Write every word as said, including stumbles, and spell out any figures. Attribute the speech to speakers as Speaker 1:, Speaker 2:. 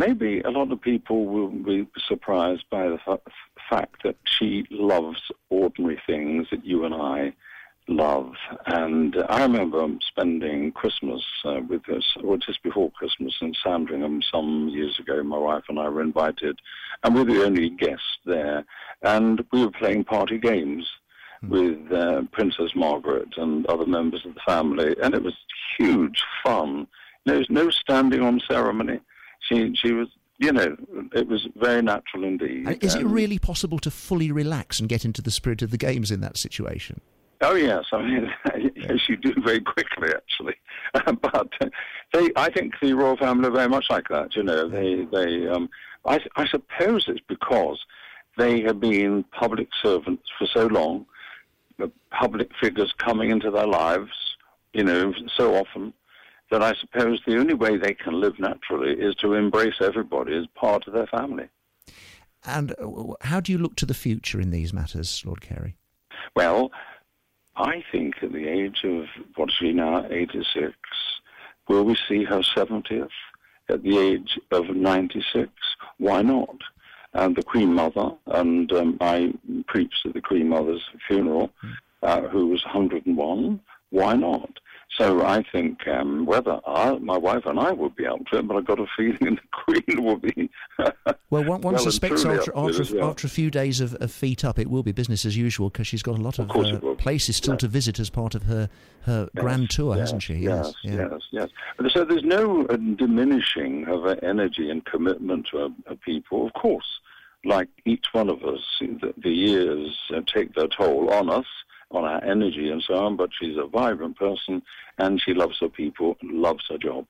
Speaker 1: maybe a lot of people will be surprised by the f- fact that she loves ordinary things that you and I love. And I remember spending Christmas uh, with us, or just before Christmas in Sandringham some years ago. My wife and I were invited, and we were the only guests there. And we were playing party games mm. with uh, Princess Margaret and other members of the family, and it was huge fun. There was no standing on ceremony. She, she was, you know, it was very natural indeed.
Speaker 2: And is
Speaker 1: and
Speaker 2: it really possible to fully relax and get into the spirit of the games in that situation?
Speaker 1: Oh yes, I mean, yes, you do very quickly, actually. but they, I think the royal family are very much like that. You know, they, they. Um, I, I suppose it's because they have been public servants for so long, the public figures coming into their lives, you know, so often, that I suppose the only way they can live naturally is to embrace everybody as part of their family.
Speaker 2: And how do you look to the future in these matters, Lord Carey?
Speaker 1: Well, I think at the age of, what is she now, eighty-six, will we see her seventieth? At the age of ninety-six? Why not? And the Queen Mother, and um, I preached at the Queen Mother's funeral, mm. uh, who was one hundred and one. Why not? So I think um, whether I, my wife and I will be up to it, but I've got a feeling the Queen will be.
Speaker 2: Well, one, one
Speaker 1: well
Speaker 2: suspects after, after,
Speaker 1: well.
Speaker 2: after a few days of, of feet up, it will be business as usual, because she's got a lot of,
Speaker 1: of
Speaker 2: uh, places still
Speaker 1: yes.
Speaker 2: to visit as part of her, her
Speaker 1: yes,
Speaker 2: grand tour,
Speaker 1: yes,
Speaker 2: hasn't she?
Speaker 1: Yes,
Speaker 2: yes,
Speaker 1: yes, yes. yes. So there's no uh, diminishing of her energy and commitment to her, her people. Of course, like each one of us, the, the years uh, take their toll on us, on our energy and so on, but she's a vibrant person, and she loves her people and loves her job.